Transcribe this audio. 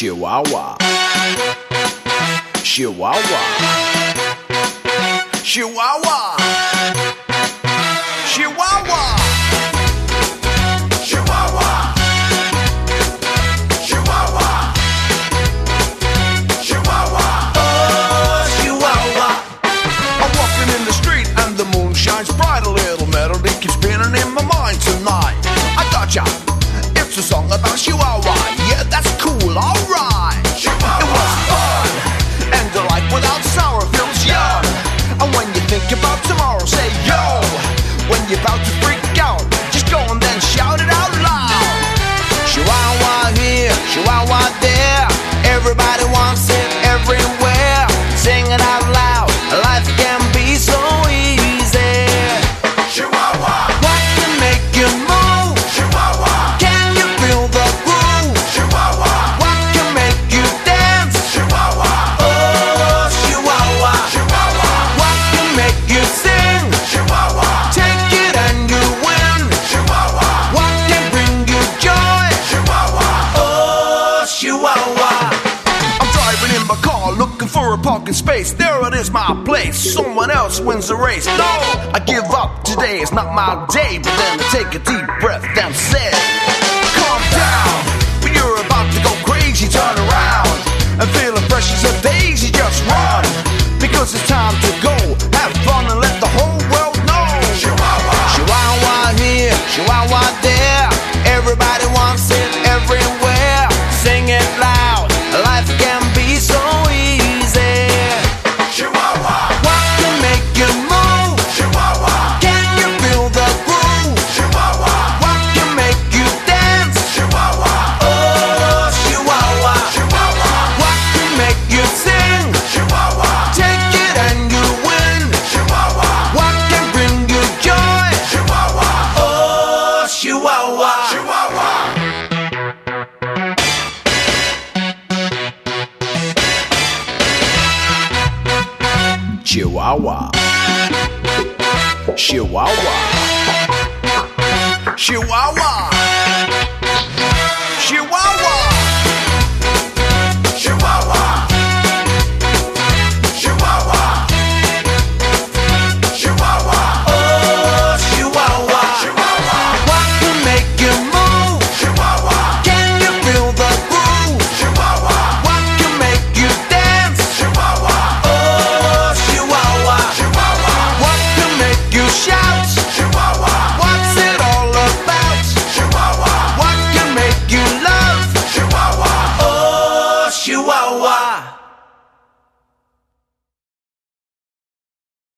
Chihuahua, Chihuahua, Chihuahua, Chihuahua, Chihuahua, Chihuahua, Chihuahua, oh Chihuahua. I'm walking in the street and the moon shines bright. A little melody keeps spinning in my mind tonight. I gotcha. It's a song about Chihuahua. Yeah, that's cool, alright. It was fun, and the life without sorrow feels young. And when you think about tomorrow, say yo. When you're about to freak out, just go and then shout it out loud. Chihuahua here, Chihuahua there. Everybody wants it everywhere. Sing it out loud, life can be so easy. Chihuahua, what can make you move? Chihuahua, can you feel the groove? Chihuahua, what can make you dance? Chihuahua, oh Chihuahua, Chihuahua, what can make you sing? Chihuahua, take it and you win. Chihuahua, what can bring you joy? Chihuahua, oh Chihuahua. I'm driving in my car looking for a parking space. There it is, my place. Someone else wins the race. No, I give up. Today is not my day. But then I take a deep breath and say, calm down. When you're about to go crazy, turn around and feeling fresh as a daisy. Just run, because it's time to go. Have fun and let the whole world know. Chihuahua, Chihuahua here, Chihuahua there. Everybody wants it everywhere. Sing it loud, life can be so easy. Chihuahua, what can make you move? Chihuahua, can you feel the groove? Chihuahua, what can make you dance? Chihuahua, oh Chihuahua, Chihuahua, what can make you sing? Chihuahua, take it and you win. Chihuahua, what can bring you joy? Chihuahua, oh Chihuahua, Chihuahua. Chihuahua, Chihuahua, Chihuahua, Chihuahua.